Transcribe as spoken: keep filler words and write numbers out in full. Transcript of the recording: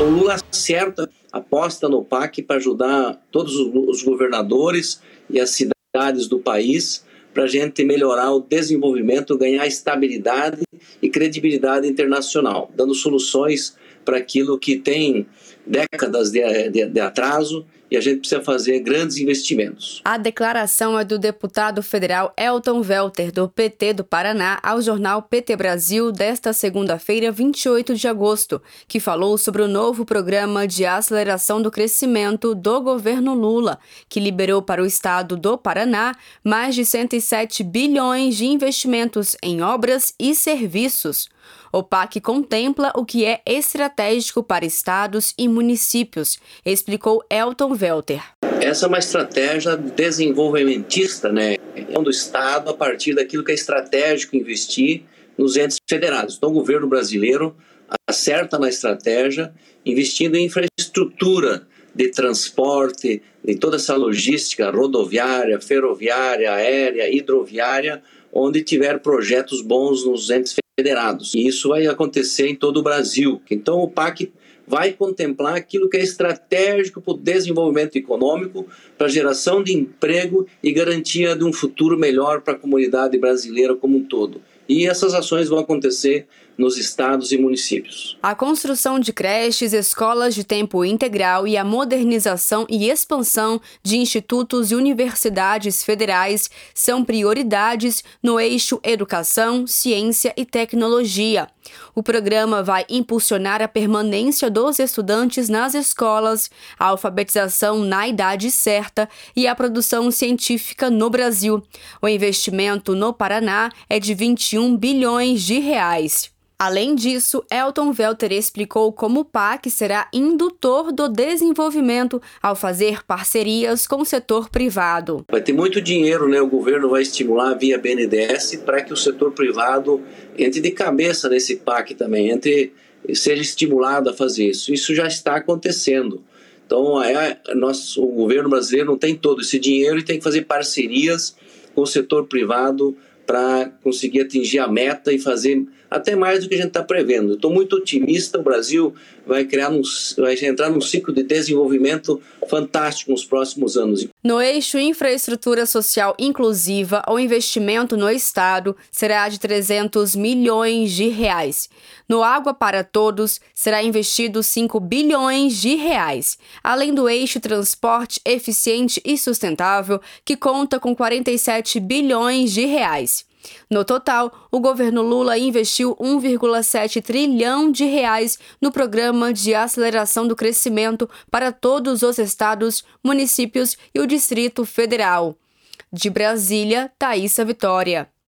Então, o Lula acerta, aposta no P A C para ajudar todos os governadores e as cidades do país para a gente melhorar o desenvolvimento, ganhar estabilidade e credibilidade internacional, dando soluções para aquilo que tem décadas de, de, de atraso e a gente precisa fazer grandes investimentos. A declaração é do deputado federal Elton Velter, do P T do Paraná, ao jornal P T Brasil desta segunda-feira, vinte e oito de agosto, que falou sobre o novo programa de aceleração do crescimento do governo Lula, que liberou para o estado do Paraná mais de cento e sete bilhões de investimentos em obras e serviços. O P A C contempla o que é estratégico para estados e municípios, explicou Elton Velter. Essa é uma estratégia desenvolvimentista, né? É do Estado a partir daquilo que é estratégico investir nos entes federados. Então, o governo brasileiro acerta na estratégia, investindo em infraestrutura de transporte, em toda essa logística rodoviária, ferroviária, aérea, hidroviária, onde tiver projetos bons nos entes federados. E isso vai acontecer em todo o Brasil. Então, o P A C vai contemplar aquilo que é estratégico para o desenvolvimento econômico, para a geração de emprego e garantia de um futuro melhor para a comunidade brasileira como um todo. E essas ações vão acontecer nos estados e municípios. A construção de creches, escolas de tempo integral e a modernização e expansão de institutos e universidades federais são prioridades no eixo Educação, Ciência e Tecnologia. O programa vai impulsionar a permanência dos estudantes nas escolas, a alfabetização na idade certa e a produção científica no Brasil. O investimento no Paraná é de vinte e um bilhões de reais. Além disso, Elton Velter explicou como o P A C será indutor do desenvolvimento ao fazer parcerias com o setor privado. Vai ter muito dinheiro, né? O governo vai estimular via B N D E S para que o setor privado entre de cabeça nesse P A C também, entre, seja estimulado a fazer isso. Isso já está acontecendo. Então, é, nosso, o governo brasileiro não tem todo esse dinheiro e tem que fazer parcerias com o setor privado para conseguir atingir a meta e fazer até mais do que a gente está prevendo. Estou muito otimista, o Brasil vai, criar um, vai entrar num ciclo de desenvolvimento fantástico nos próximos anos. No eixo Infraestrutura Social Inclusiva, o investimento no Estado será de trezentos milhões de reais. No Água para Todos, será investido cinco bilhões de reais, além do eixo Transporte Eficiente e Sustentável, que conta com quarenta e sete bilhões de reais. No total, o governo Lula investiu um vírgula sete trilhão de reais no programa de aceleração do crescimento para todos os estados, municípios e o Distrito Federal. De Brasília, Thaísa Vitória.